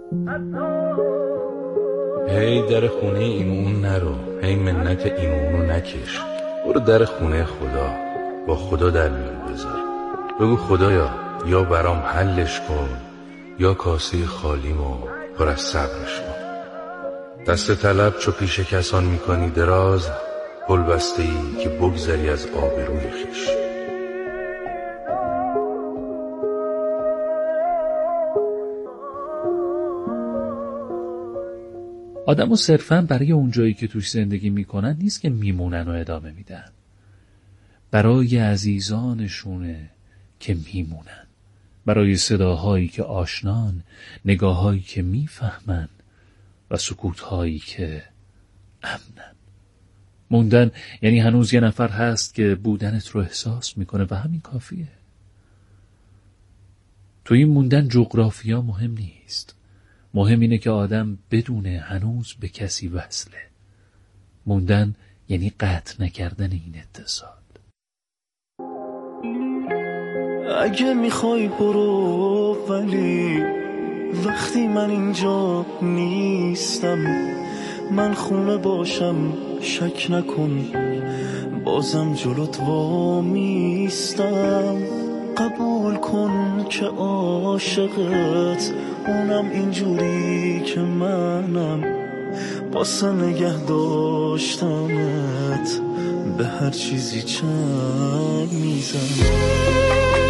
هی در خونه این اون نرو، هی منت این اونو نکش، برو در خونه خدا، با خدا در میون بذار. بگو خدایا یا برام حلش کن یا کاسه خالیمو پر از صبرش کن. دست طلب چو پیش کسان میکنی دراز، پل بسته ای که بگذری از آبروی خویش. آدمو صرفاً برای اون جایی که توش زندگی میکنن نیست که میمونن و ادامه میدن، برای عزیزانشونه که میمونن، برای صداهایی که آشنان، نگاههایی که میفهمن و سکوتهایی که امنن. موندن یعنی هنوز یه نفر هست که بودنت رو احساس میکنه و همین کافیه. تو این موندن جغرافیا مهم نیست، مهم اینه که آدم بدونه هنوز به کسی وصله. موندن یعنی قطع نکردن این اتصال. اگه میخوای برو، ولی وقتی من اینجا نیستم، من خونه باشم شک نکن، بازم جلوت وامیستم. قبول کن که عاشقت، اونم اینجوری که منم، واسه نگه داشتمت به هر چیزی چنگ میزنم.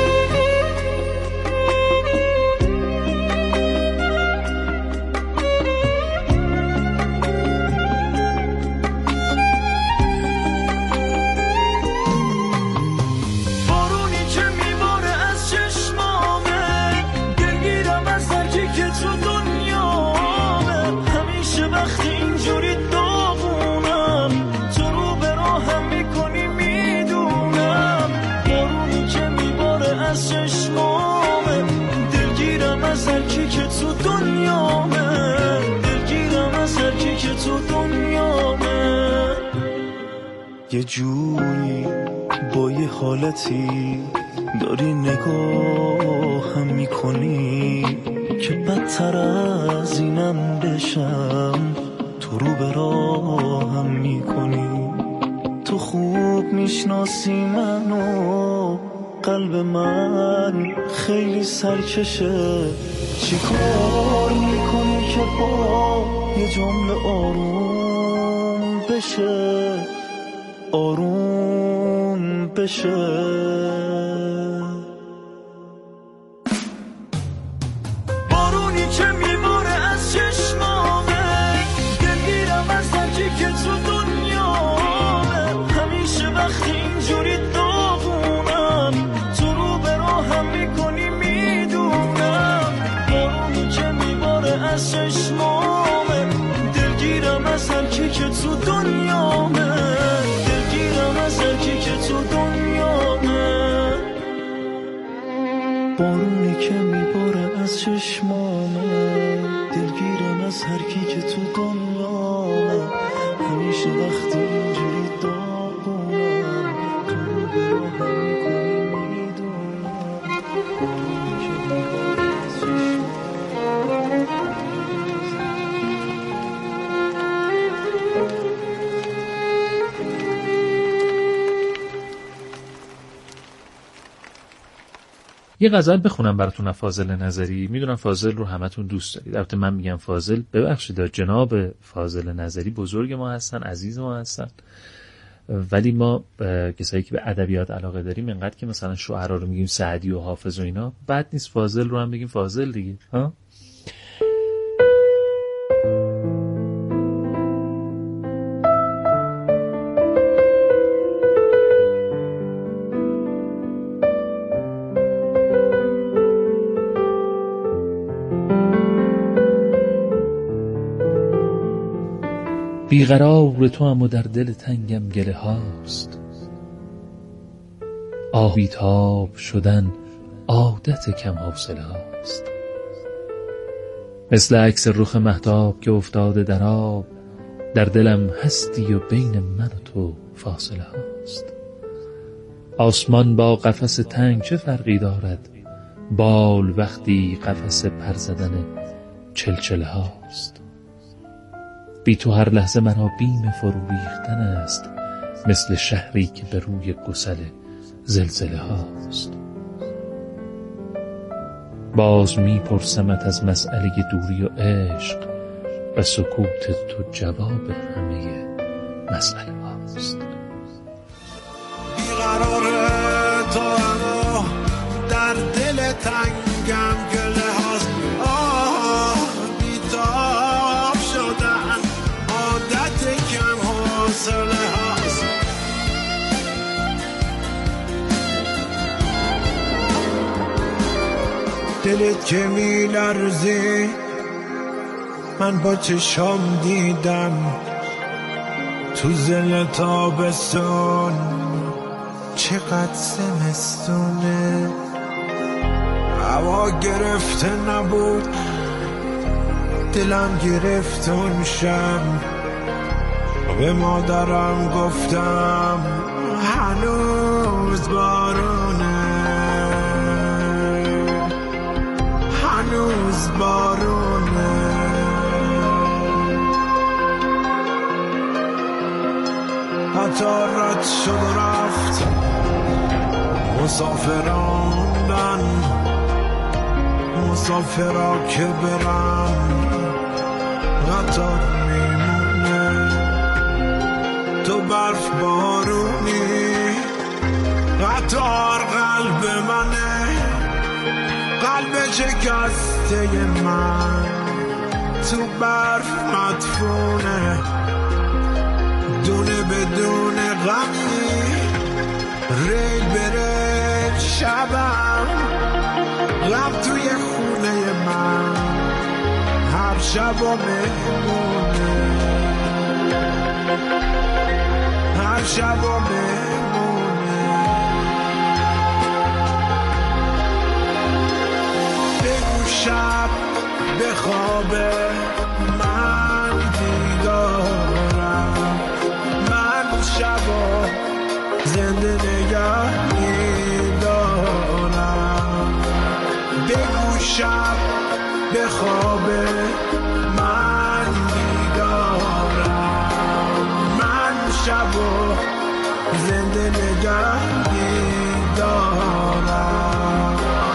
یه جوری با یه حالتی داری نگاهم میکنی که بدتر از اینم بشم، تو رو به راهم میکنی. تو خوب میشناسی منو، قلب من خیلی سرکشه. چی کار میکنی که با یه جمله آروم بشه، آروم بشه. بارونی که میباره از چشمامه، دلگیرم از هرکی که تو دنیامه. همیشه وقتی اینجوری داغونم، تو رو به راهم میکنی میدونم. بارونی که میباره از چشمامه، دلگیرم از هرکی که تو دنیامه. بارونی که میباره از چشمامه، دلگیرم از هر کی که تو دنیامه. همیشه وقتی اینجوری داغونم، تو رو به راهم میکنی میدونم. بارونی که میباره از چشمامه. یه غزل بخونم براتون از فاضل نظری. میدونم فاضل رو همتون دوست دارید. البته من میگم فاضل، ببخشید جناب فاضل نظری بزرگ ما هستن، عزیز ما هستن، ولی ما کسایی که به ادبیات علاقه داریم اینقدر که مثلا شعرا رو میگیم سعدی و حافظ و اینا، بد نیست فاضل رو هم بگیم فاضل دیگه، ها؟ بیقرار تو هم و در دل تنگم گله هاست، آبیتاب شدن عادت کم حوصله هاست. مثل عکس رخ مهتاب که افتاده در آب، در دلم هستی و بین من و تو فاصله هاست. آسمان با قفس تنگ چه فرقی دارد، بال وقتی قفس پر زدن چلچله هاست. بی تو هر لحظه مرا بیم فرو ریختن است، مثل شهری که به روی گسل زلزله هاست. باز می پرسمت از مسئله دوری و عشق و سکوت تو جواب همه مسئله هاست. بیقرار تو اما در دل تنگم گله هاست. بیتاب شدن عادت کم حوصله هاست. دلت که می لرزی من با چشام دیدم، تو زل تابستون چقدر زمستونه. هوا گرفته نبود دلم گرفت اون شب، به مادرم گفتم هنوز بارونه، هنوز بارونه. قطار رد شد و رفت، مسافراندن مسافرا که برم قطار میمونه. تو برف بارونی قطار قلب منه، قلب شکسته من تو برف مدفونه. دونه بدون غمی ریل بره شبم، غم توی خونه من هر شب و مهمونه، هر شب و مهمونه. بگو شب به خواب من بیدارم، من شبا زنده نگه میدارم. بگو شب به خواب من بیدارم، من شبا زنده نگه میدارم.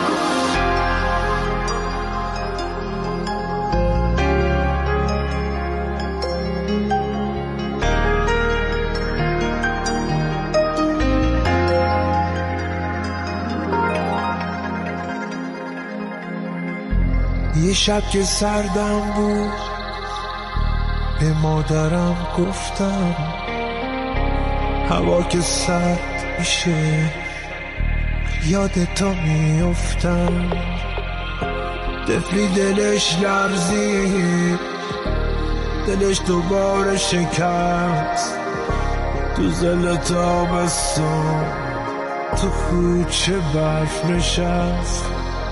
یه شب که سردم بود به مادرم گفتم، هوا که سرد میشه یاد تو میافتم. طفلی دلش لرزید، دلش دوباره شکست، تو زل تابستون تو کوچه برف نشست،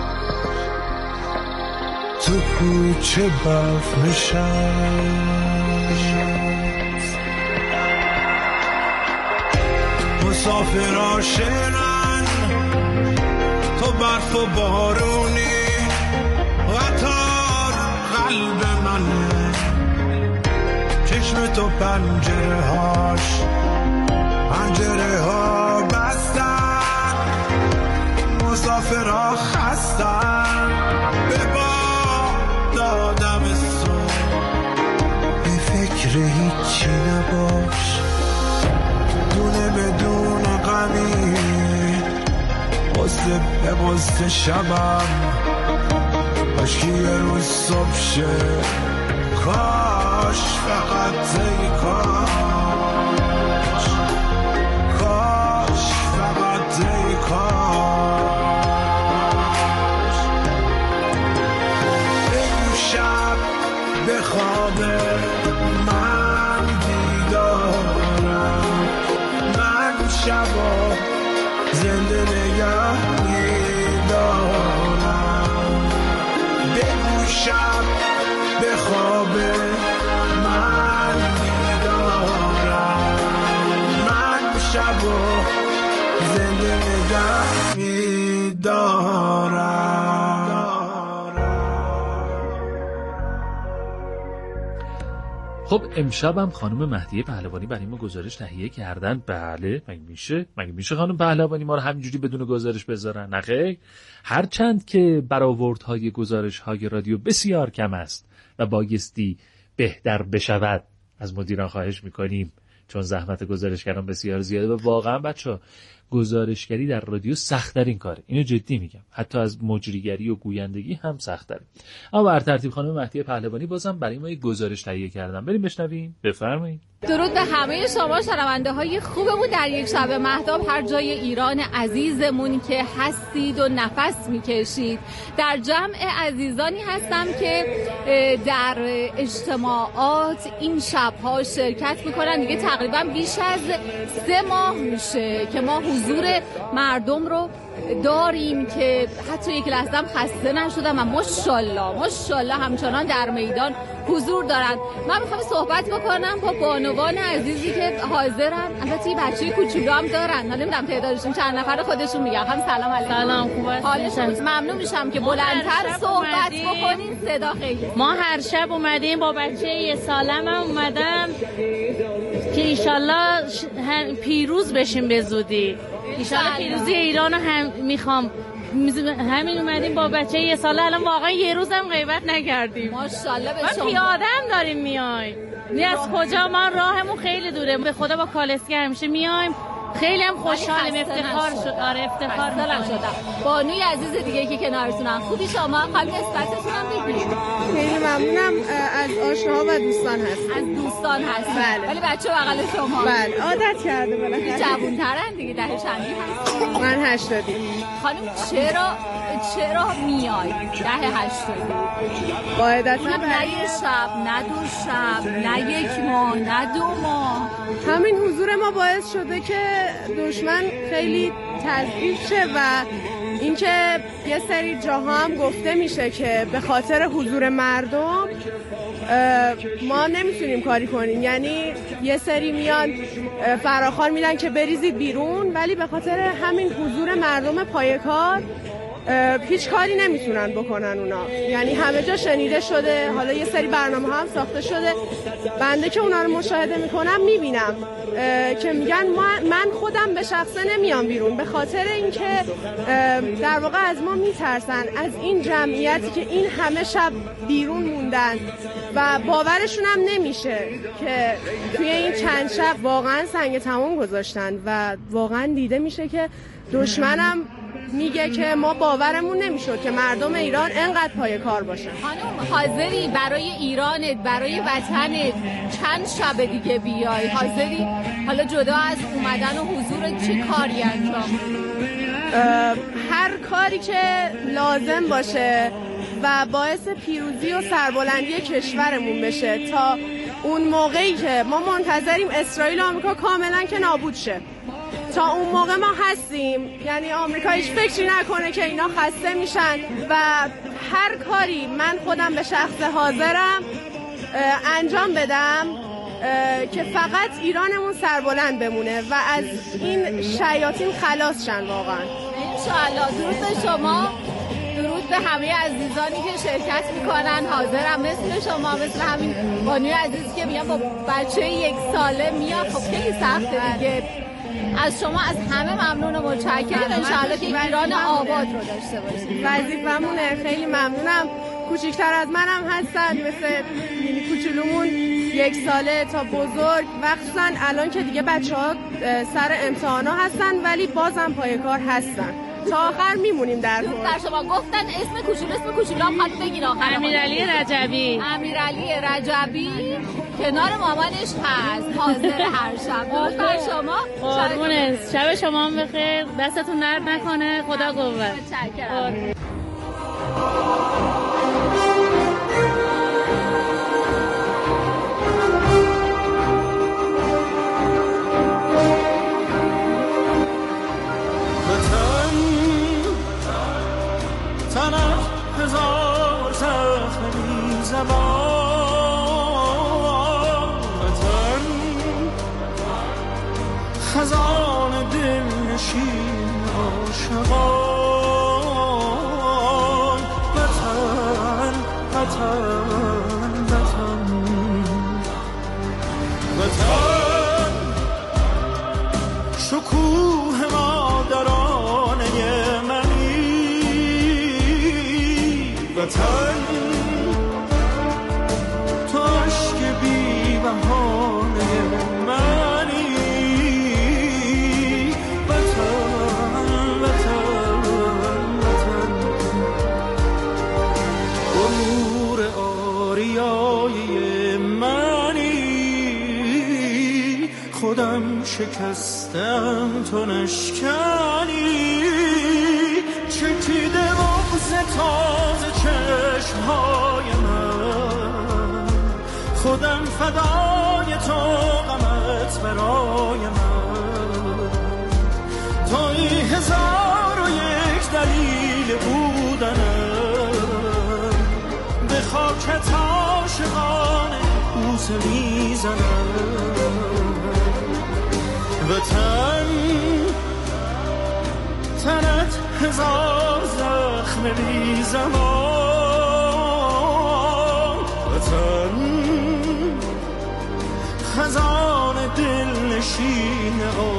تو کوچه برف نشست. مسافرها شنن تو برف و بارونی، قطار قلب منه، چشم تو پنجره هاش پنجره ها بستن، مسافرها خستن به دادم سو. به فکر هیچی نباش، دونه بدون غمی، قصه به قصه شبم کاش که یه روز صبح شه، کاش فقط ای کاش، کاش فقط ای کاش. بگو شب به خواب من بیدارم، من شبا زنده نگه میدارم. بگو شب به خواب من بیدارم، من شبا زنده نگه میدارم. خب امشبم خانم مهدیه پهلوانی برای ما گزارش تهیه کردن. بله، مگه میشه خانم پهلوانی ما رو همینجوری بدون گزارش بذارن؟ نه خیر. هرچند که برآوردهای گزارش‌های رادیو بسیار کم است و بایستی بهتر بشود، از مدیران خواهش میکنیم، چون زحمت گزارش کردن بسیار زیاده و واقعا بچه‌ها گزارشگری در رادیو سخت‌ترین کاره. اینو جدی میگم، حتی از مجریگری و گویندگی هم سخت‌تره. اما بر ترتیب خانم مهدیه پهلوانی بازم برای ما یک گزارش تهیه کردن. بریم بشنویم. بفرمایید. درود به همه شما شنونده های خوبمون در یک شب مهتاب هر جای ایران عزیزمون که هستید و نفس میکشید. در جمع عزیزانی هستم که در اجتماعات این شبها شرکت میکنن. دیگه تقریبا بیش از 3 ماه میشه که ما حضور مردم رو داریم که حتی یک لحظه هم خسته نشدم و ماشاءالله همچنان در میدان حضور دارن. من میخوام صحبت بکنم با بانوان عزیزی که حاضرن. البته یه بچه کوچولو هم دارن، حالا نمیدونم تعدادشون چند نفره، خودشون میگن. هم سلام علیکم. سلام، خوبه. حالتون؟ ممنون میشم که بلندتر صحبت بکنین، صدا خیلی. ما هر شب اومدیم با بچه 1 سالم هم اومدم که ایشالله پیروز بشیم به زودی. ایشالله پیروزی ایران رو هم میخوام. همین اومدیم با بچه 1 ساله، الان واقعا یه روز هم غیبت نکردیم. ماشاءالله به شما. پیاده هم داریم میایم. نه از کجا، ما راهمون خیلی دوره، به خدا با کالسکه همیشه میایم. خیلی هم خوشحالم، افتخار شد. آره افتخار شدم. بانوی عزیز دیگه که کنارتونم. خوبی شما؟ خواهی نسبتتون هم بگید. خیلی ممنونم. از آشناها و دوستان هست. از دوستان هست. بله. ولی بچه بغل شما. بله عادت کرده بالاخره. جوان‌ترن دیگه، ده چندی هست. من 80. خانم چرا میای؟ ده 80. قاعدتا نه یه شب، نه 2 شب، نه 1 ماه، نه 2 ماه. همین حضور ما باعث شده که دشمن خیلی تضعیف شه و اینکه یه سری جاها هم گفته میشه که به خاطر حضور مردم ما نمیتونیم کاری کنیم. یعنی یه سری میان فراخوان میدن که بریزید بیرون، ولی به خاطر همین حضور مردم پای کار هیچ کاری نمیتونن بکنن اونا. یعنی همه جا شنیده شده، حالا یه سری برنامه هم ساخته شده. بنده که اونا رو مشاهده میکنم میبینم که میگن من خودم به شخصه نمیام بیرون، به خاطر اینکه در واقع از ما میترسن، از این جمعیتی که این همه شب بیرون موندن و باورشون هم نمیشه که توی این چند شب واقعا سنگ تمام گذاشتن و واقعا دیده میشه که دشمنم میگه که ما باورمون نمیشد که مردم ایران انقدر پای کار باشن. خانم حاضری برای ایرانت، برای وطنت چند شب دیگه بیای؟ حاضری حالا جدا از اومدن و حضور چه کاری انجام؟ هر کاری که لازم باشه و باعث پیروزی و سربلندی کشورمون بشه. تا اون موقعی که ما منتظریم اسرائیل و آمریکا کاملا که نابود شه، تا اون موقع ما هستیم. یعنی آمریکا هیچ فکری نکنه که اینا خسته میشن و هر کاری من خودم به شخص حاضرم انجام بدم که فقط ایرانمون سربلند بمونه و از این شیاطین خلاص شن واقعا. انشاءالله. درود به شما، درود به همه عزیزانی که شرکت میکنن. حاضرم مثل شما، مثل همین بانوی عزیز که میگن با بچه 1 ساله میاد. خب خیلی سخته دیگه. از شما از همه ممنون و متشکرم. انشاءالله که ایران آباد رو داشته باشید. وظیفمونه. خیلی ممنونم. کوچیکتر از منم هستن، مثل کوچولومون 1 ساله تا بزرگ، مخصوصا الان که دیگه بچه‌ها سر امتحانا هستن ولی بازم پای کار هستن. تا آخر میمونیم در کار. در شما گفتن اسم کوچولو هم خواهد بگیر آخر. امیرعلی رجبی کنار مامانش هست، حاضر هر شب. در شما قربونت. شب شما هم بخیر، دستتون درد نکنه، خدا قوت. متشکرم. هزار زخمی زبان وطن، خزان دل نشین عاشقان. وطن وطن وطن وطن شکوه مادرانه منی، وطن تو عشق بی بهانه منی، وطن وطن وطن نور آریای منی، خودم شکستم تو نشکنی، چکیده بغض تازه چشمهای من، خودم فدای تو غمت برای من، توی 1001 دلیل بودنم، به خاکت عاشقانه بوسه میزنم، وطن تنت 1000 زخم بی زمان، وطن خزان دلنشین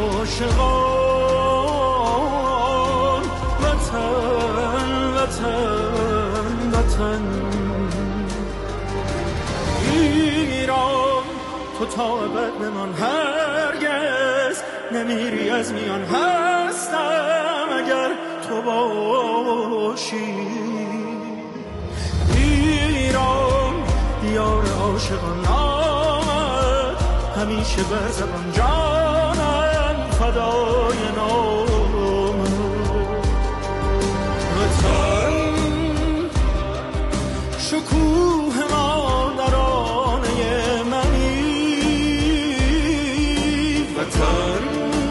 عاشقان، وطن وطن وطن ایران تو تا ابد بمان، هرگز نمیری از میان، هستم اگر تو باشی، ایران دیار عاشقان آمد، همیشه بر زبان جانم فدای نام، وطن شکوه مادرانه منی، وطن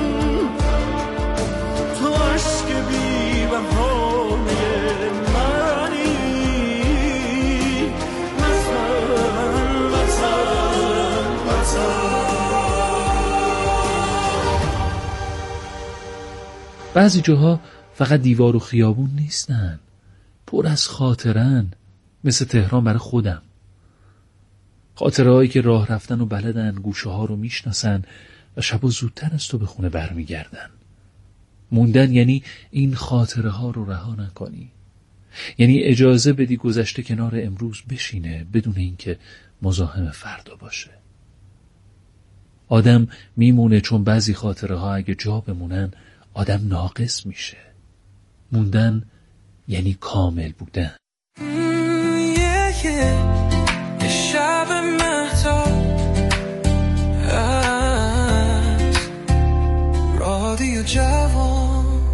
تو عشق بی بهانه منی، وطن وطن وطن. بعضی جاها فقط دیوار و خیابون نیستن، پر از خاطرن، مثل تهران برای خودم. خاطره هایی که راه رفتن و بلدن، گوشه ها رو میشناسن و شبا زودتر از تو به خونه برمیگردن. موندن یعنی این خاطره ها رو رها نکنی، یعنی اجازه بدی گذشته کنار امروز بشینه بدون اینکه مزاحم فردا باشه. آدم میمونه چون بعضی خاطره ها اگه جا بمونن آدم ناقص میشه. موندن یعنی کامل بودن. یه شب مهتاب از رادیو جوان،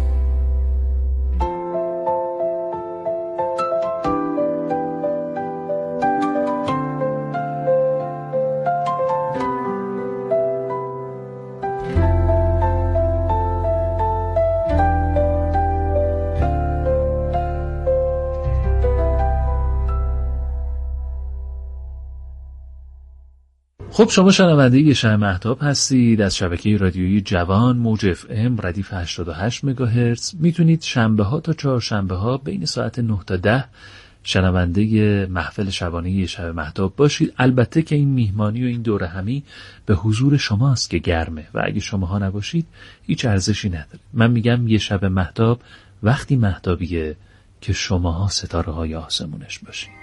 خب شما شنونده یه شب مهتاب هستید از شبکه رادیویی جوان موج FM ردیف 88 مگاهرتز. میتونید شنبه ها تا چهارشنبه ها بین ساعت 9 تا 10 شنونده محفل شبانه یه شب مهتاب باشید. البته که این میهمانی و این دوره همی به حضور شماست که گرمه و اگه شماها نباشید هیچ ارزشی نداره. من میگم یه شب مهتاب وقتی مهتابیه که شماها ستاره های آسمونش باشید.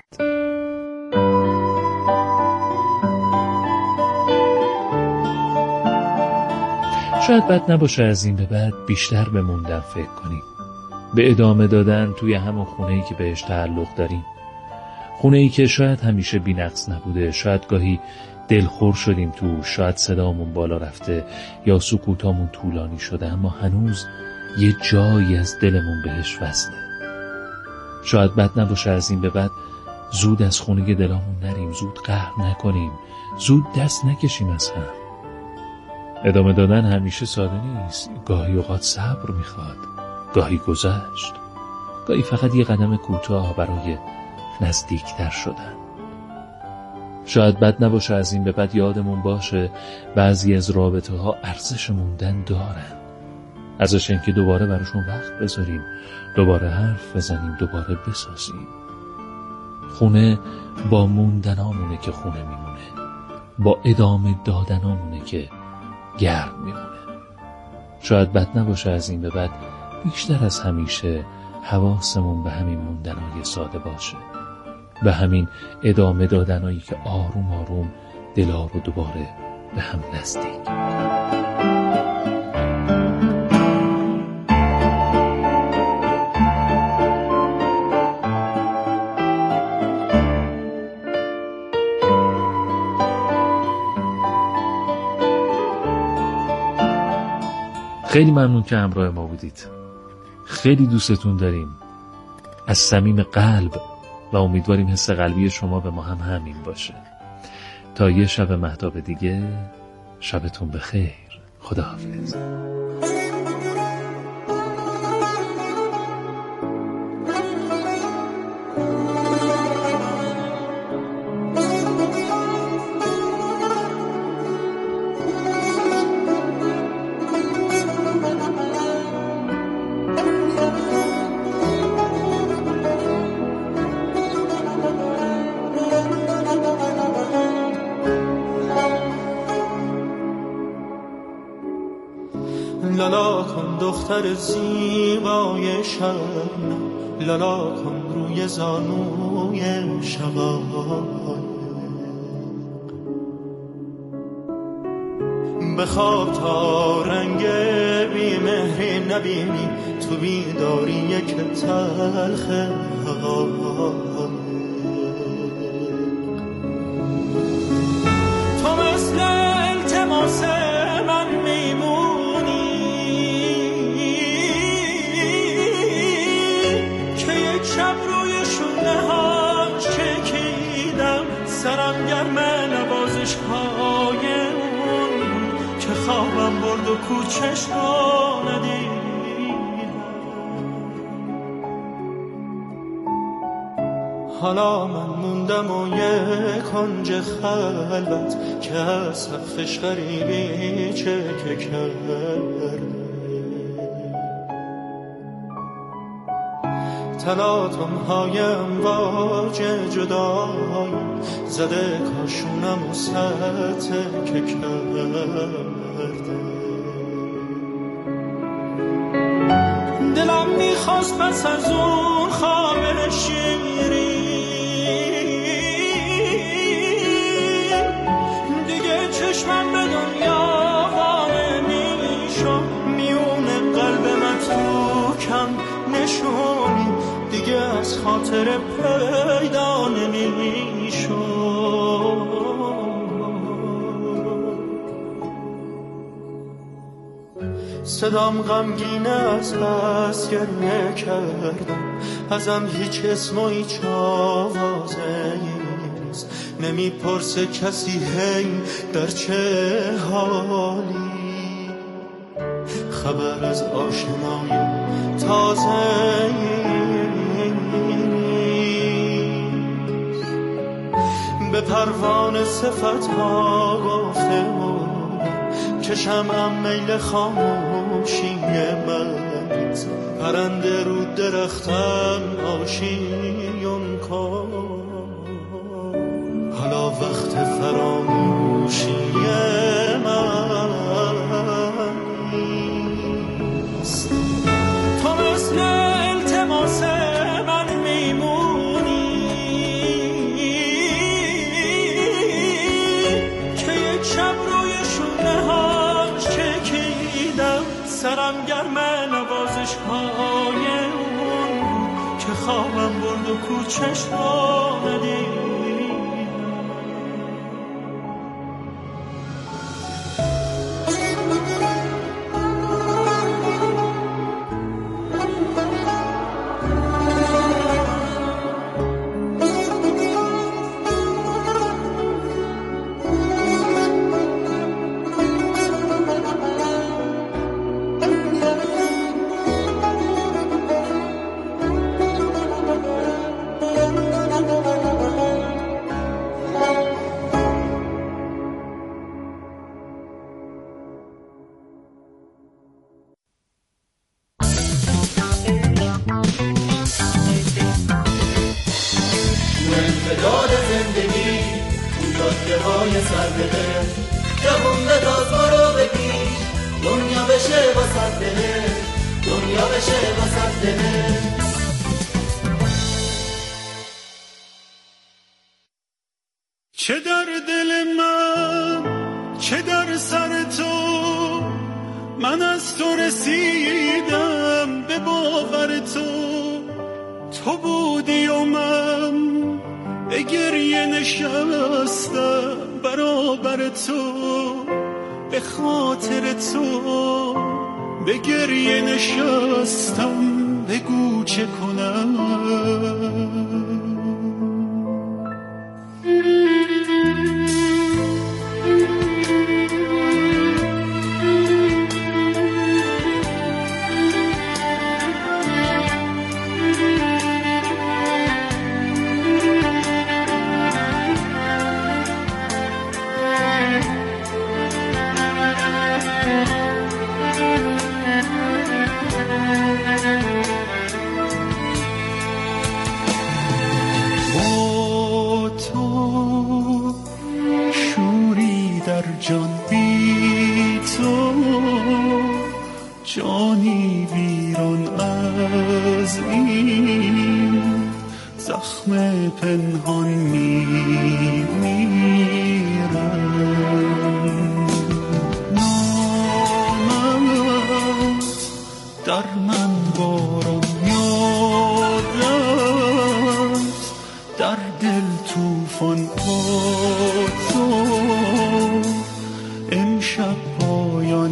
شاید بد نباشه از این به بعد بیشتر به موندن فکر کنیم، به ادامه دادن توی همون خونه‌ای که بهش تعلق داریم، خونه‌ای که شاید همیشه بی‌نقص نبوده، شاید گاهی دلخور شدیم تو، شاید صدامون بالا رفته یا سکوتامون طولانی شده، اما هنوز یه جایی از دلمون بهش وصله. شاید بد نباشه از این به بعد زود از خونه دلمون نریم، زود قهر نکنیم، زود دست نکشیم از هم. ادامه دادن همیشه ساده نیست، گاهی اوقات صبر میخواد، گاهی گذشت، گاهی فقط یه قدم کوتاه برای نزدیکتر شدن. شاید بد نباشه از این به بعد یادمون باشه بعضی از رابطه ها ارزش موندن دارن، ارزش این که دوباره براشون وقت بذاریم، دوباره حرف بزنیم، دوباره بسازیم. خونه با موندنامونه که خونه میمونه، با ادامه دادنامونه که گرم میمونه. شاید بد نباشه از این به بعد بیشتر از همیشه حواسمون به همین موندنهای ساده باشه، به همین ادامه دادنهایی که آروم آروم دلا رو دوباره به هم نزدیک. خیلی ممنون که همراه ما بودید. خیلی دوستتون داریم از صمیم قلب و امیدواریم حس قلبی شما به ما هم همین باشه. تا یه شب مهتاب دیگه، شبتون بخیر. خداحافظ. لالا کن دختر زیبای شبنم، لالا کن روی زانوی شقایق، بخواب تا رنگ بیمهری نبینی، تو بیداری یک تلخ حقایق. تو مثل التماس من میمونی که یک شب روی شونه هاش چکیدم، سرم گرم نوازش های اون که خوابم برد و کوچش رو ندیدم. حالا من موندم و یک کنج خلوت که از سقفش غریبی چکه کرده، تلاطم های امواج جدایی زده کاشونم و سطح که کرده. دلم میخواست پس از اون خواب شیری دیگه چشمم به دنیا وانه میشم، میونه قلب متروکم نشونی دیگه از خاطر پیدا نمیشم. صدام غمگینه از بس گریه کردم، ازم هیچ اسم و هیچ آوازه نیست، نمیپرسه کسی هی در چه حالی، خبر از آشنای تازه نیست. به پروانه صفت ها گفته که شمعم میل خاموشی من، پرنده رو درختم آشیون کن، حالا وقت فراموشی من نیست. تو مثل التماس من میمونی که یک شب روی شونه هاش چکیدم، سرم گرم نوازش های اون که خوابم برد و کوچش رو ندیدم. پای سر بده جوون به داز برو بگیش دنیا بشه واسد بده دنیا بشه واسد بده چه در دل من چه در سر تو من از تو رسیدم به باور تو بودی و من به گریه نشستم برابر تو به خاطر تو به گریه نشستم بگو چه کنم جانی ویران از این زخم پنهان میمیرم نامت در من باران یادت در دل توفان با تو امشب پایان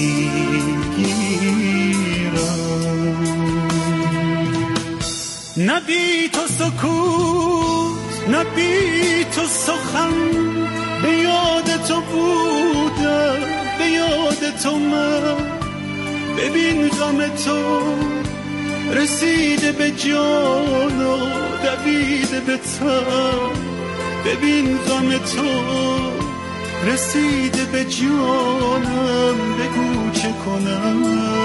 نبی تو سکوت نبی تو سخن به یاد تو بودم به یاد تو من ببین غم تو رسیده به جان و دویده به تن ببین غم تو رسیده به جانم بگو چه کنم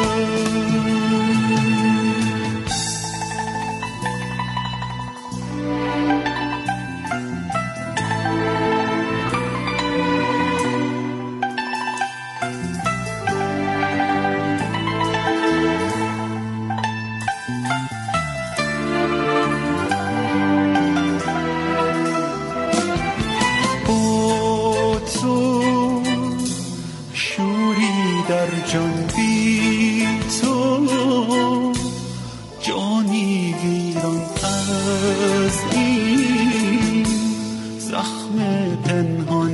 جان بی تو جانی ویران از این زخم پنهان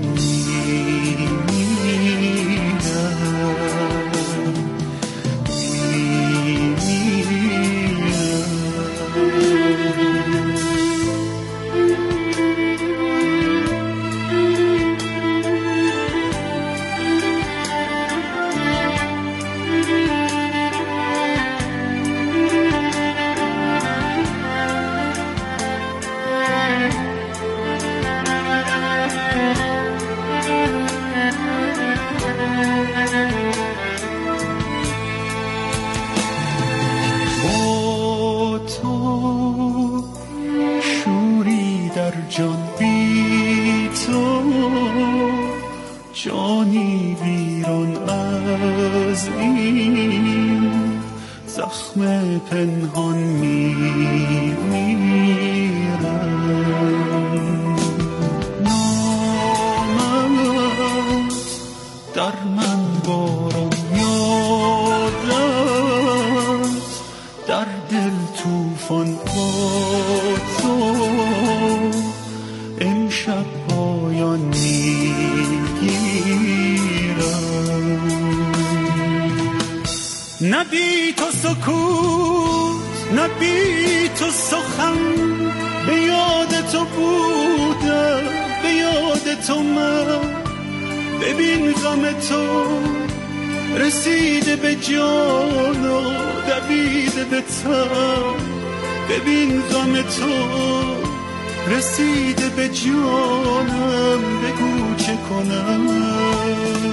جان بی تو جانی ویران از این زخم پنهان میمیرم نامت در من باران یادت در دل توفان با تو امشب پایان میگیرم نبی تو سکوت نبی تو سخن به یاد تو بودم به یاد تو من ببین غم تو رسیده به جان و دویده به تن ببین غم تو رسیده به جانم بگو چه کنم